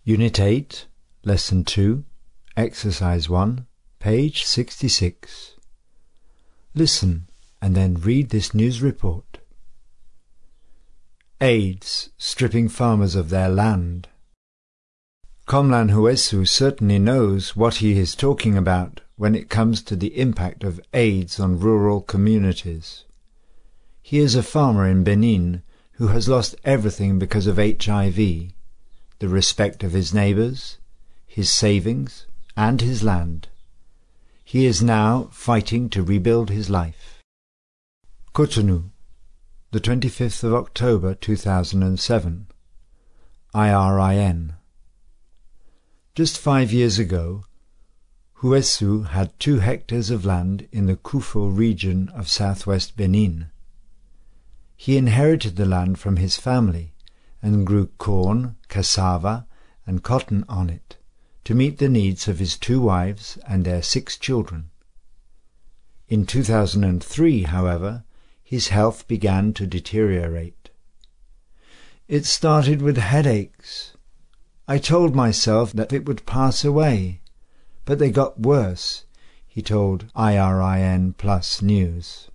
Unit 8, Lesson 2, Exercise 1, page 66. Listen and then read this news report. AIDS stripping farmers of their land. Komlan Huesu certainly knows what he is talking about when it comes to the impact of AIDS on rural communities. He is a farmer in Benin who has lost everything because of HIV, the respect of his neighbours, his savings, and his land. He is now fighting to rebuild his life. Cotonou, the 25th of October 2007. IRIN. Just 5 years ago, Huesu had 2 hectares of land in the Koufo region of southwest Benin. He inherited the land from his family and grew corn, cassava, and cotton on it to meet the needs of his 2 wives and their 6 children. In 2003, however, his health began to deteriorate. It started with headaches. I told myself that it would pass away, but they got worse, he told IRIN Plus News.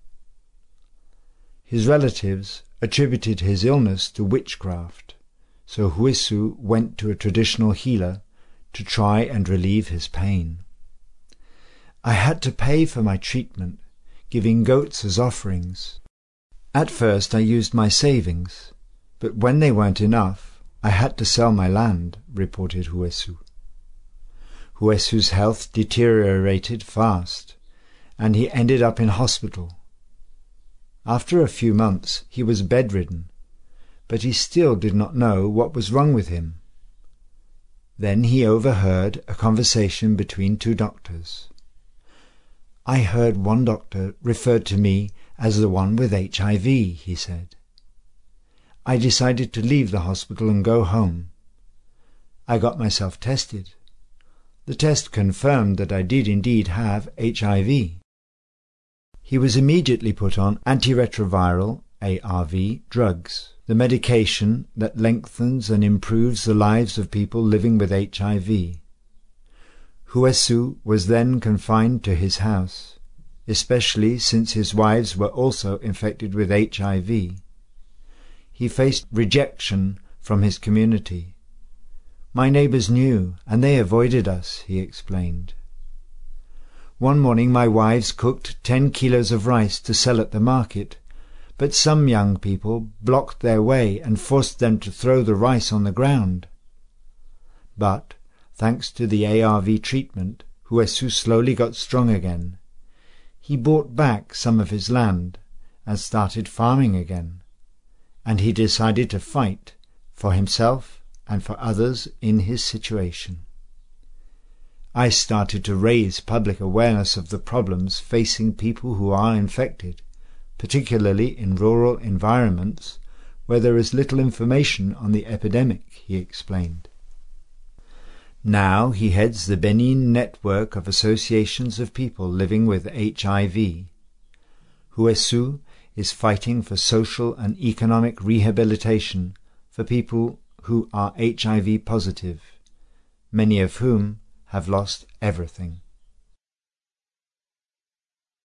His relatives attributed his illness to witchcraft, so Huesu went to a traditional healer to try and relieve his pain. I had to pay for my treatment, giving goats as offerings. At first I used my savings, but when they weren't enough, I had to sell my land, reported Huesu. Huesu's health deteriorated fast, and he ended up in hospital. After a few months he was bedridden, but he still did not know what was wrong with him. Then he overheard a conversation between 2 doctors. I heard one doctor referred to me as the one with HIV, he said. I decided to leave the hospital and go home. I got myself tested. The test confirmed that I did indeed have HIV. He was immediately put on antiretroviral ARV drugs, the medication that lengthens and improves the lives of people living with HIV. Huesu was then confined to his house, especially since his wives were also infected with HIV. He faced rejection from his community. My neighbours knew, and they avoided us, he explained. One morning my wives cooked 10 kilos of rice to sell at the market, but some young people blocked their way and forced them to throw the rice on the ground. But, thanks to the ARV treatment, Huesu slowly got strong again. He bought back some of his land and started farming again, and he decided to fight for himself and for others in his situation. I started to raise public awareness of the problems facing people who are infected, particularly in rural environments where there is little information on the epidemic, he explained. Now he heads the Benin network of associations of people living with HIV. Huesu is fighting for social and economic rehabilitation for people who are HIV positive, many of whom have lost everything.